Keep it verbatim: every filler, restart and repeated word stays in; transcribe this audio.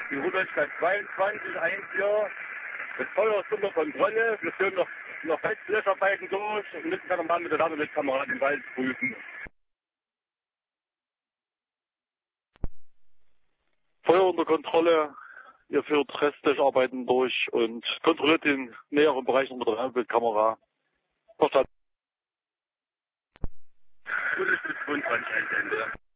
die Rudolstadt zweiundzwanzig, eins hier. Das Feuer ist unter Kontrolle. Wir führen noch, noch Löscharbeiten durch und müssen dann nochmal mit der Wärmebildkamera den Wald prüfen. Feuer unter Kontrolle. Ihr führt Restlöscharbeiten durch und kontrolliert den näheren Bereich mit der Wärmebildkamera. Verstanden. Gutes bis zweiundzwanzig, Ende.